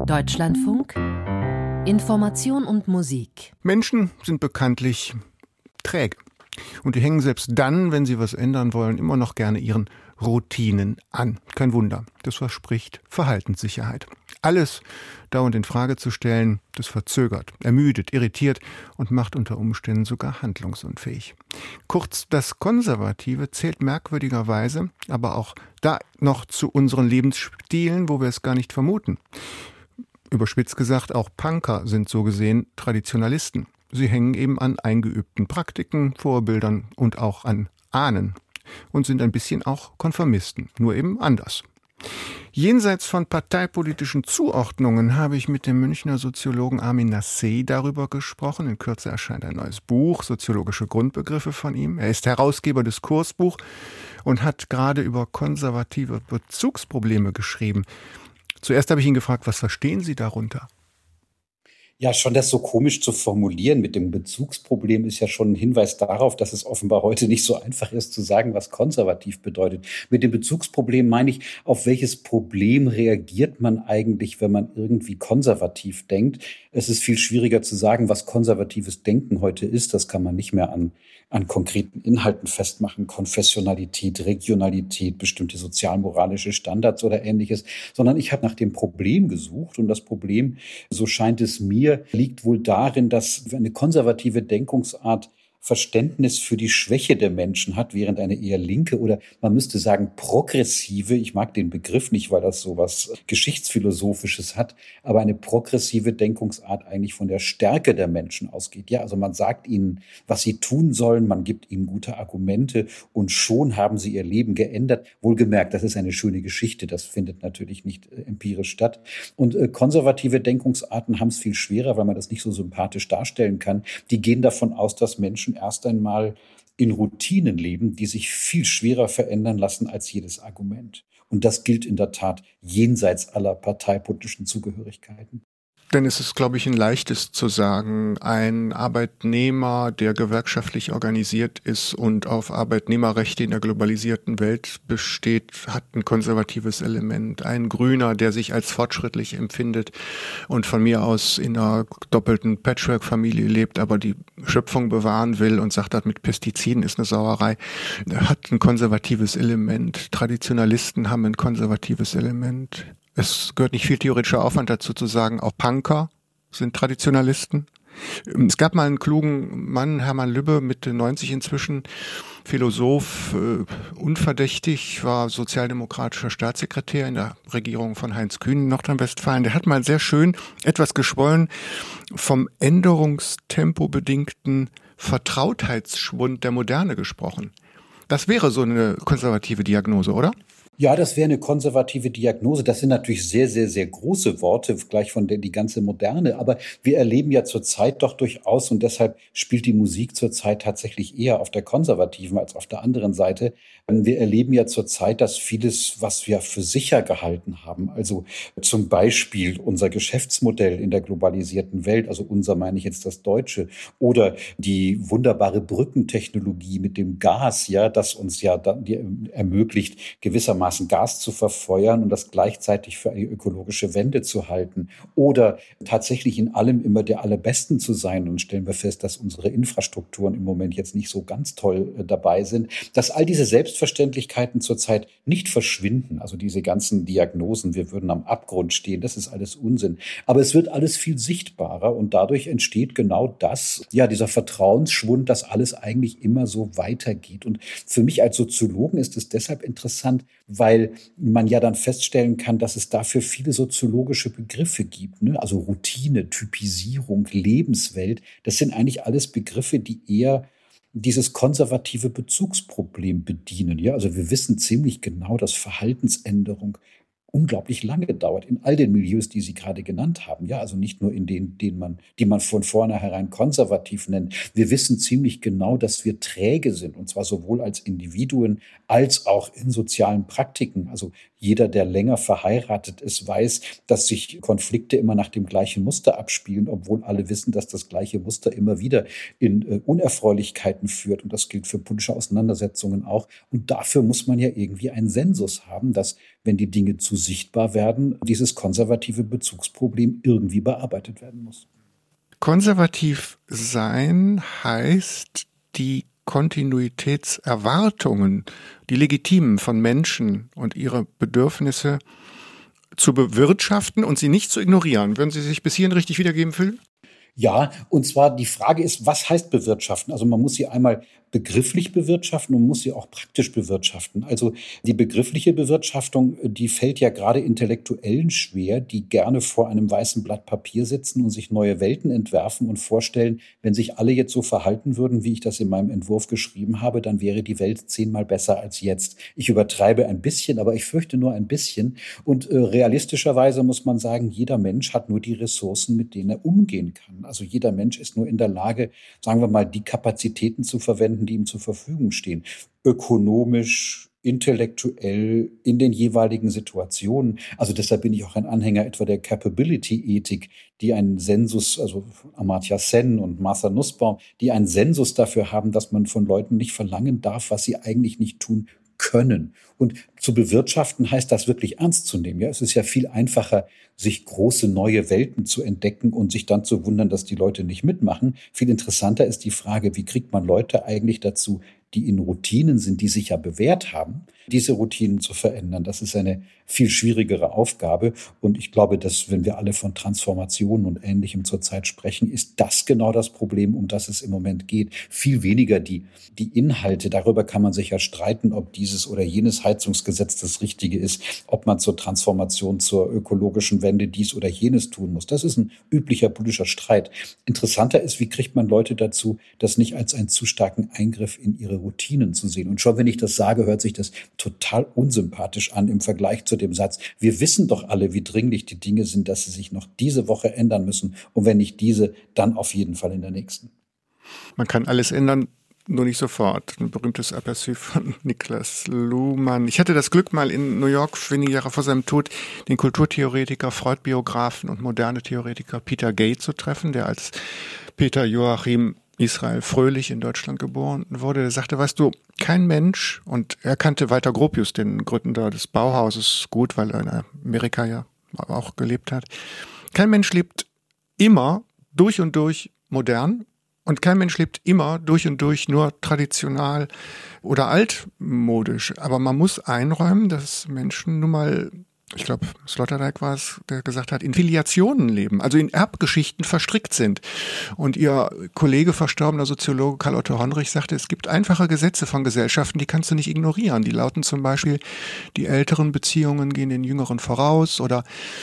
Deutschlandfunk Information und Musik. Menschen sind bekanntlich träge. Und die hängen selbst dann, wenn sie was ändern wollen, immer noch gerne ihren Routinen an. Kein Wunder, das verspricht Verhaltenssicherheit. Alles dauernd in Frage zu stellen, das verzögert, ermüdet, irritiert und macht unter Umständen sogar handlungsunfähig. Kurz, das Konservative zählt merkwürdigerweise aber auch da noch zu unseren Lebensstilen, wo wir es gar nicht vermuten. Überspitzt gesagt, auch Punker sind so gesehen Traditionalisten. Sie hängen eben an eingeübten Praktiken, Vorbildern und auch an Ahnen und sind ein bisschen auch Konformisten, nur eben anders. Jenseits von parteipolitischen Zuordnungen habe ich mit dem Münchner Soziologen Armin Nassé darüber gesprochen. In Kürze erscheint ein neues Buch, Soziologische Grundbegriffe von ihm. Er ist Herausgeber des Kursbuch und hat gerade über konservative Bezugsprobleme geschrieben. Zuerst habe ich ihn gefragt, was verstehen Sie darunter? Ja, schon das so komisch zu formulieren mit dem Bezugsproblem ist ja schon ein Hinweis darauf, dass es offenbar heute nicht so einfach ist zu sagen, was konservativ bedeutet. Mit dem Bezugsproblem meine ich, auf welches Problem reagiert man eigentlich, wenn man irgendwie konservativ denkt. Es ist viel schwieriger zu sagen, was konservatives Denken heute ist. Das kann man nicht mehr an konkreten Inhalten festmachen, Konfessionalität, Regionalität, bestimmte sozialmoralische Standards oder Ähnliches, sondern ich habe nach dem Problem gesucht und das Problem, so scheint es mir, liegt wohl darin, dass eine konservative Denkungsart Verständnis für die Schwäche der Menschen hat, während eine eher linke oder man müsste sagen progressive, ich mag den Begriff nicht, weil das so was Geschichtsphilosophisches hat, aber eine progressive Denkungsart eigentlich von der Stärke der Menschen ausgeht. Ja, also man sagt ihnen, was sie tun sollen, man gibt ihnen gute Argumente und schon haben sie ihr Leben geändert. Wohlgemerkt, das ist eine schöne Geschichte, das findet natürlich nicht empirisch statt. Und konservative Denkungsarten haben es viel schwerer, weil man das nicht so sympathisch darstellen kann. Die gehen davon aus, dass Menschen erst einmal in Routinen leben, die sich viel schwerer verändern lassen als jedes Argument. Und das gilt in der Tat jenseits aller parteipolitischen Zugehörigkeiten. Denn es ist, glaube ich, ein leichtes zu sagen, ein Arbeitnehmer, der gewerkschaftlich organisiert ist und auf Arbeitnehmerrechte in der globalisierten Welt besteht, hat ein konservatives Element. Ein Grüner, der sich als fortschrittlich empfindet und von mir aus in einer doppelten Patchwork-Familie lebt, aber die Schöpfung bewahren will und sagt, das mit Pestiziden ist eine Sauerei, hat ein konservatives Element. Traditionalisten haben ein konservatives Element. Es gehört nicht viel theoretischer Aufwand dazu zu sagen, auch Punker sind Traditionalisten. Es gab mal einen klugen Mann, Hermann Lübbe, Mitte 90 inzwischen, Philosoph, unverdächtig, war sozialdemokratischer Staatssekretär in der Regierung von Heinz Kühn in Nordrhein-Westfalen. Der hat mal sehr schön, etwas geschwollen, vom Änderungstempo bedingten Vertrautheitsschwund der Moderne gesprochen. Das wäre so eine konservative Diagnose, oder? Ja, das wäre eine konservative Diagnose. Das sind natürlich sehr, sehr, sehr große Worte, gleich von der die ganze Moderne. Aber wir erleben ja zurzeit doch durchaus, und deshalb spielt die Musik zurzeit tatsächlich eher auf der konservativen als auf der anderen Seite. Wir erleben ja zurzeit, dass vieles, was wir für sicher gehalten haben, also zum Beispiel unser Geschäftsmodell in der globalisierten Welt, also unser meine ich jetzt das Deutsche, oder die wunderbare Brückentechnologie mit dem Gas, ja, das uns ja ermöglicht, gewissermaßen Gas zu verfeuern und das gleichzeitig für eine ökologische Wende zu halten oder tatsächlich in allem immer der Allerbesten zu sein. Und stellen wir fest, dass unsere Infrastrukturen im Moment jetzt nicht so ganz toll dabei sind, dass all diese Selbstverständlichkeiten zurzeit nicht verschwinden. Also diese ganzen Diagnosen, wir würden am Abgrund stehen, das ist alles Unsinn. Aber es wird alles viel sichtbarer und dadurch entsteht genau das, ja, dieser Vertrauensschwund, dass alles eigentlich immer so weitergeht. Und für mich als Soziologen ist es deshalb interessant, weil man ja dann feststellen kann, dass es dafür viele soziologische Begriffe gibt, ne? Also Routine, Typisierung, Lebenswelt, das sind eigentlich alles Begriffe, die eher dieses konservative Bezugsproblem bedienen. Ja, also wir wissen ziemlich genau, dass Verhaltensänderung unglaublich lange dauert in all den Milieus, die Sie gerade genannt haben. Ja, also nicht nur in denen, die man von vornherein konservativ nennt. Wir wissen ziemlich genau, dass wir träge sind, und zwar sowohl als Individuen als auch in sozialen Praktiken. Also Jeder, der länger verheiratet ist, weiß, dass sich Konflikte immer nach dem gleichen Muster abspielen, obwohl alle wissen, dass das gleiche Muster immer wieder in Unerfreulichkeiten führt. Und das gilt für politische Auseinandersetzungen auch. Und dafür muss man ja irgendwie einen Sensus haben, dass, wenn die Dinge zu sichtbar werden, dieses konservative Bezugsproblem irgendwie bearbeitet werden muss. Konservativ sein heißt, die Kontinuitätserwartungen, die legitimen von Menschen und ihre Bedürfnisse zu bewirtschaften und sie nicht zu ignorieren. Würden Sie sich bis hierhin richtig wiedergeben fühlen? Ja, und zwar die Frage ist, was heißt bewirtschaften? Also man muss sie einmal begrifflich bewirtschaften und muss sie auch praktisch bewirtschaften. Also die begriffliche Bewirtschaftung, die fällt ja gerade Intellektuellen schwer, die gerne vor einem weißen Blatt Papier sitzen und sich neue Welten entwerfen und vorstellen, wenn sich alle jetzt so verhalten würden, wie ich das in meinem Entwurf geschrieben habe, dann wäre die Welt 10-mal besser als jetzt. Ich übertreibe ein bisschen, aber ich fürchte nur ein bisschen. Und realistischerweise muss man sagen, jeder Mensch hat nur die Ressourcen, mit denen er umgehen kann. Also jeder Mensch ist nur in der Lage, sagen wir mal, die Kapazitäten zu verwenden, die ihm zur Verfügung stehen. Ökonomisch, intellektuell, in den jeweiligen Situationen. Also deshalb bin ich auch ein Anhänger etwa der Capability-Ethik, die einen Sensus, also Amartya Sen und Martha Nussbaum, die einen Sensus dafür haben, dass man von Leuten nicht verlangen darf, was sie eigentlich nicht tun können. Und zu bewirtschaften heißt das wirklich ernst zu nehmen. Ja, es ist ja viel einfacher, sich große neue Welten zu entdecken und sich dann zu wundern, dass die Leute nicht mitmachen. Viel interessanter ist die Frage, wie kriegt man Leute eigentlich dazu, die in Routinen sind, die sich ja bewährt haben, diese Routinen zu verändern. Das ist eine viel schwierigere Aufgabe. Und ich glaube, dass, wenn wir alle von Transformationen und Ähnlichem zurzeit sprechen, ist das genau das Problem, um das es im Moment geht. Viel weniger die Inhalte. Darüber kann man sich ja streiten, ob dieses oder jenes Heizungsgesetz das Richtige ist, ob man zur Transformation, zur ökologischen Wende dies oder jenes tun muss. Das ist ein üblicher politischer Streit. Interessanter ist, wie kriegt man Leute dazu, das nicht als einen zu starken Eingriff in ihre Routinen zu sehen. Und schon wenn ich das sage, hört sich das total unsympathisch an im Vergleich zu dem Satz, wir wissen doch alle, wie dringlich die Dinge sind, dass sie sich noch diese Woche ändern müssen. Und wenn nicht diese, dann auf jeden Fall in der nächsten. Man kann alles ändern, nur nicht sofort. Ein berühmtes Aperçu von Niklas Luhmann. Ich hatte das Glück, mal in New York wenige Jahre vor seinem Tod den Kulturtheoretiker, Freud-Biografen und moderne Theoretiker Peter Gay zu treffen, der als Peter Joachim Israel Fröhlich in Deutschland geboren wurde. Der sagte, weißt du, kein Mensch, und er kannte Walter Gropius, den Gründer des Bauhauses, gut, weil er in Amerika ja auch gelebt hat. Kein Mensch lebt immer durch und durch modern und kein Mensch lebt immer durch und durch nur traditional oder altmodisch. Aber man muss einräumen, dass Menschen nun mal, ich glaube, Sloterdijk war es, der gesagt hat, in Filiationen leben, also in Erbgeschichten verstrickt sind. Und ihr Kollege, verstorbener Soziologe Karl Otto Honrich, sagte, es gibt einfache Gesetze von Gesellschaften, die kannst du nicht ignorieren. Die lauten zum Beispiel, die älteren Beziehungen gehen den jüngeren voraus, oder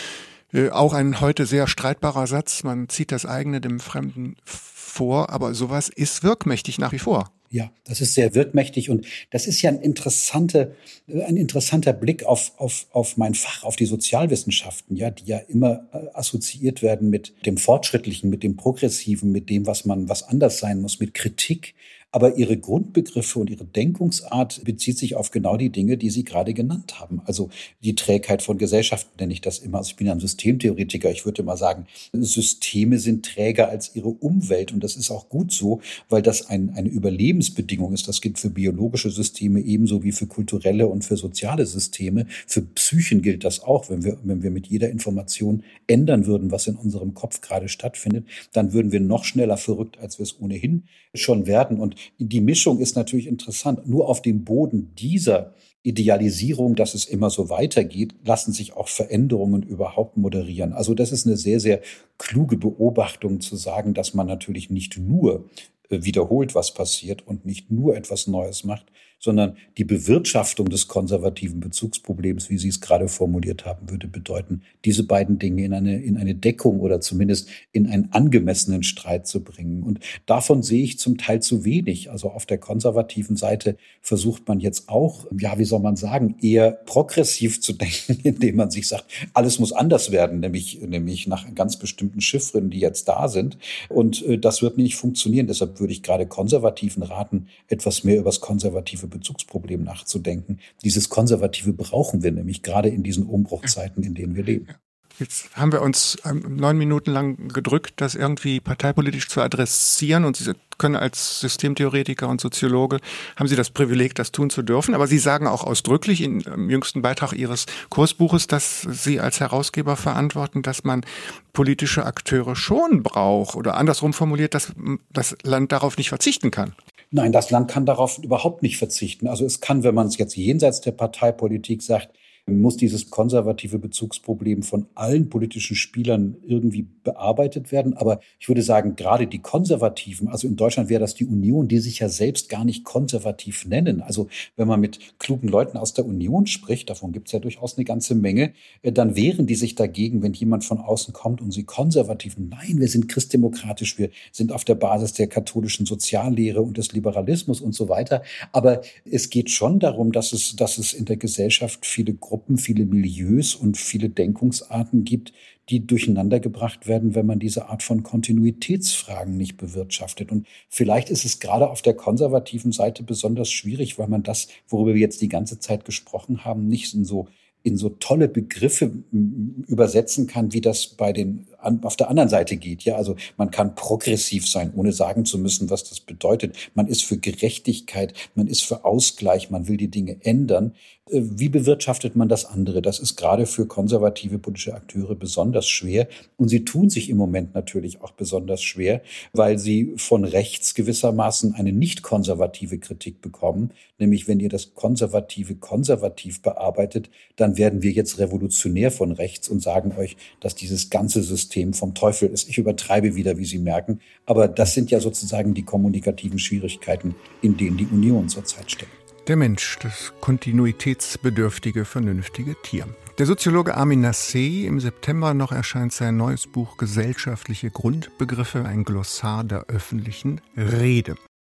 auch ein heute sehr streitbarer Satz, man zieht das eigene dem Fremden vor, aber sowas ist wirkmächtig nach wie vor. Ja, das ist sehr wirkmächtig und das ist ja ein interessanter Blick auf mein Fach, auf die Sozialwissenschaften, ja, die ja immer assoziiert werden mit dem Fortschrittlichen, mit dem Progressiven, mit dem, was anders sein muss, mit Kritik. Aber ihre Grundbegriffe und ihre Denkungsart bezieht sich auf genau die Dinge, die Sie gerade genannt haben. Also die Trägheit von Gesellschaften nenne ich das immer. Also ich bin ja ein Systemtheoretiker. Ich würde immer sagen, Systeme sind träger als ihre Umwelt. Und das ist auch gut so, weil das eine Überlebensbedingung ist. Das gilt für biologische Systeme ebenso wie für kulturelle und für soziale Systeme. Für Psychen gilt das auch. Wenn wir mit jeder Information ändern würden, was in unserem Kopf gerade stattfindet, dann würden wir noch schneller verrückt, als wir es ohnehin schon werden. Und die Mischung ist natürlich interessant. Nur auf dem Boden dieser Idealisierung, dass es immer so weitergeht, lassen sich auch Veränderungen überhaupt moderieren. Also das ist eine sehr, sehr kluge Beobachtung zu sagen, dass man natürlich nicht nur wiederholt, was passiert und nicht nur etwas Neues macht, sondern die Bewirtschaftung des konservativen Bezugsproblems, wie Sie es gerade formuliert haben, würde bedeuten, diese beiden Dinge in eine Deckung oder zumindest in einen angemessenen Streit zu bringen. Und davon sehe ich zum Teil zu wenig. Also auf der konservativen Seite versucht man jetzt auch, ja, wie soll man sagen, eher progressiv zu denken, indem man sich sagt, alles muss anders werden, nämlich nach ganz bestimmten Chiffren, die jetzt da sind. Und das wird nicht funktionieren. Deshalb würde ich gerade Konservativen raten, etwas mehr über das konservative Bezugsproblem nachzudenken. Dieses Konservative brauchen wir nämlich gerade in diesen Umbruchzeiten, in denen wir leben. Jetzt haben wir uns 9 Minuten lang gedrückt, das irgendwie parteipolitisch zu adressieren, und Sie können als Systemtheoretiker und Soziologe, haben Sie das Privileg, das tun zu dürfen, aber Sie sagen auch ausdrücklich im jüngsten Beitrag Ihres Kursbuches, dass Sie als Herausgeber verantworten, dass man politische Akteure schon braucht, oder andersrum formuliert, dass das Land darauf nicht verzichten kann. Nein, das Land kann darauf überhaupt nicht verzichten. Also es kann, wenn man es jetzt jenseits der Parteipolitik sagt, muss dieses konservative Bezugsproblem von allen politischen Spielern irgendwie bearbeitet werden. Aber ich würde sagen, gerade die Konservativen, also in Deutschland wäre das die Union, die sich ja selbst gar nicht konservativ nennen. Also wenn man mit klugen Leuten aus der Union spricht, davon gibt es ja durchaus eine ganze Menge, dann wehren die sich dagegen, wenn jemand von außen kommt und sie konservativ, nein, wir sind christdemokratisch, wir sind auf der Basis der katholischen Soziallehre und des Liberalismus und so weiter. Aber es geht schon darum, dass es in der Gesellschaft viele Gruppen, viele Milieus und viele Denkungsarten gibt, die durcheinander gebracht werden, wenn man diese Art von Kontinuitätsfragen nicht bewirtschaftet. Und vielleicht ist es gerade auf der konservativen Seite besonders schwierig, weil man das, worüber wir jetzt die ganze Zeit gesprochen haben, nicht in so tolle Begriffe übersetzen kann, wie das auf der anderen Seite geht. Ja, also man kann progressiv sein, ohne sagen zu müssen, was das bedeutet. Man ist für Gerechtigkeit, man ist für Ausgleich, man will die Dinge ändern. Wie bewirtschaftet man das andere? Das ist gerade für konservative politische Akteure besonders schwer. Und sie tun sich im Moment natürlich auch besonders schwer, weil sie von rechts gewissermaßen eine nicht konservative Kritik bekommen. Nämlich, wenn ihr das Konservative konservativ bearbeitet, dann werden wir jetzt revolutionär von rechts und sagen euch, dass dieses ganze System vom Teufel ist. Ich übertreibe wieder, wie Sie merken. Aber das sind ja sozusagen die kommunikativen Schwierigkeiten, in denen die Union zurzeit steckt. Der Mensch, das kontinuitätsbedürftige, vernünftige Tier. Der Soziologe Armin Nassé, im September noch erscheint sein neues Buch Gesellschaftliche Grundbegriffe, ein Glossar der öffentlichen Rede.